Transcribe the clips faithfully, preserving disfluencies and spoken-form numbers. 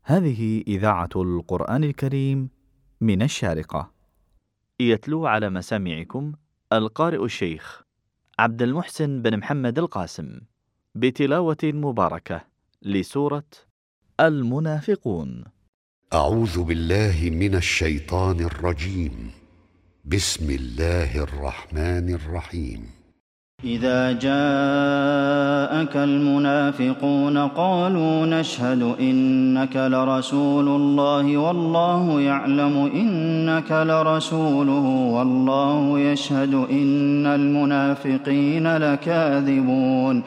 هذه إذاعة القرآن الكريم من الشارقة. يتلو على مسامعكم القارئ الشيخ عبد المحسن بن محمد القاسم بتلاوة مباركة لسورة المنافقون. أعوذ بالله من الشيطان الرجيم. بسم الله الرحمن الرحيم. إذا جاءك المنافقون قالوا نشهد إنك لرسول الله والله يعلم إنك لرسوله والله يشهد إن المنافقين لكاذبون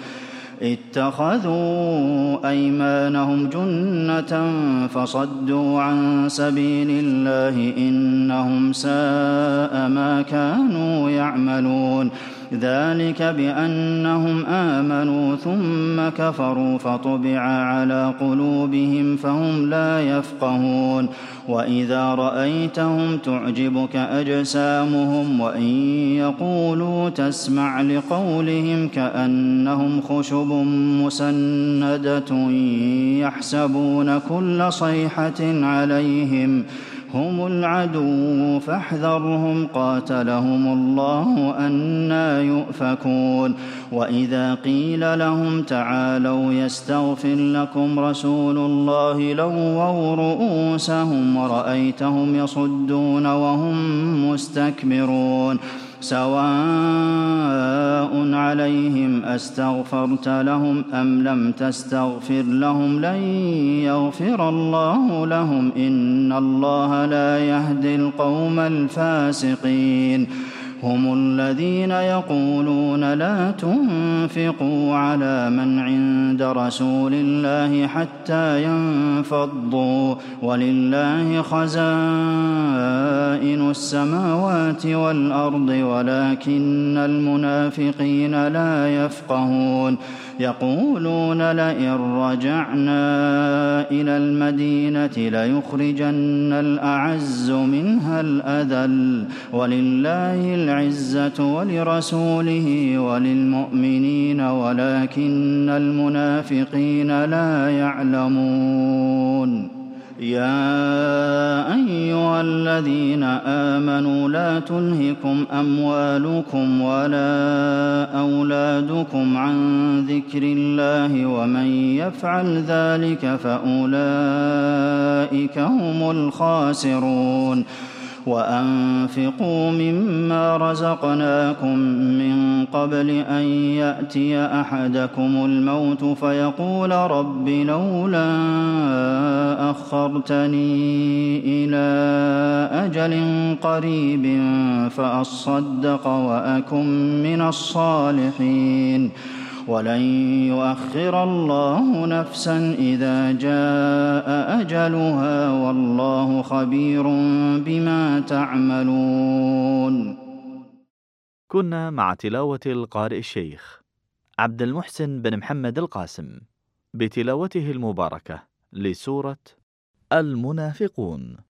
اتخذوا أيمانهم جنة فصدوا عن سبيل الله إنهم ساء ما كانوا يعملون ذلك بأنهم آمنوا ثم كفروا فطبع على قلوبهم فهم لا يفقهون وإذا رأيتهم تعجبك أجسامهم وإن يقولوا تسمع لقولهم كأنهم خشب مسندة يحسبون كل صيحة عليهم هم العدو فاحذرهم قاتلهم الله أنى يؤفكون وإذا قيل لهم تعالوا يستغفر لكم رسول الله لووا رؤوسهم ورأيتهم يصدون وهم مستكبرون سواء عليهم أستغفرت لهم أم لم تستغفر لهم لن يغفر الله لهم إن الله لا يهدي القوم الفاسقين هم الذين يقولون لا تنفقوا على من عند رسول الله حتى ينفضوا ولله خزائن السماوات والأرض ولكن المنافقين لا يفقهون يقولون لئن رجعنا إلى المدينة ليخرجن الأعز منها الأذل ولله العزة ولرسوله وللمؤمنين ولكن المنافقين لا يعلمون يا أيها الذين آمنوا لا تلهكم أموالكم ولا أولادكم عن ذكر الله ومن يفعل ذلك فأولئك هم الخاسرون وأنفقوا مما رزقناكم من قبل أن يأتي أحدكم الموت فيقول رب لولا أخرتني إلى أجل قريب فأصدق وأكن من الصالحين ولن يؤخر الله نفسا إذا جاء أجلها والله خبير بما تعملون. كنا مع تلاوة القارئ الشيخ عبد المحسن بن محمد القاسم بتلاوته المباركة لسورة المنافقون.